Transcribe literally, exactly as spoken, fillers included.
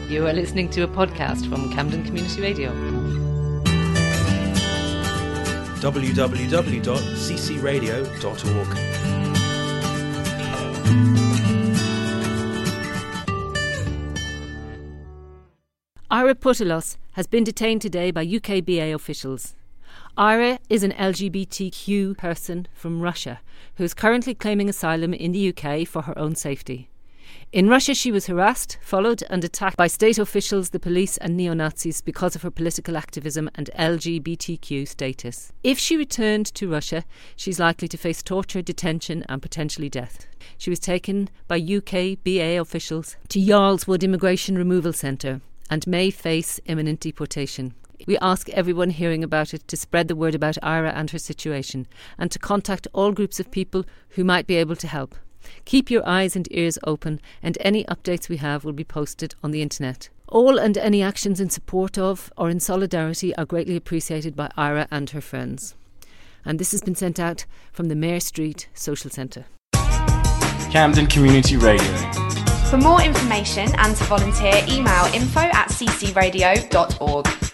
You are listening to a podcast from Camden Community Radio. w w w dot c c radio dot org. Ira Putelos has been detained today by U K B A officials. Ira is an L G B T Q person from Russia who is currently claiming asylum in the U K for her own safety. In Russia, she was harassed, followed and attacked by state officials, the police and neo-Nazis because of her political activism and L G B T Q status. If she returned to Russia, she's likely to face torture, detention and potentially death. She was taken by U K B A officials to Yarlswood Immigration Removal Centre and may face imminent deportation. We ask everyone hearing about it to spread the word about Ira and her situation and to contact all groups of people who might be able to help. Keep your eyes and ears open, and any updates we have will be posted on the internet. All and any actions in support of or in solidarity are greatly appreciated by Ira and her friends. And this has been sent out from the Mare Street Social Centre. Camden Community Radio. For more information and to volunteer, email info at c c radio dot org.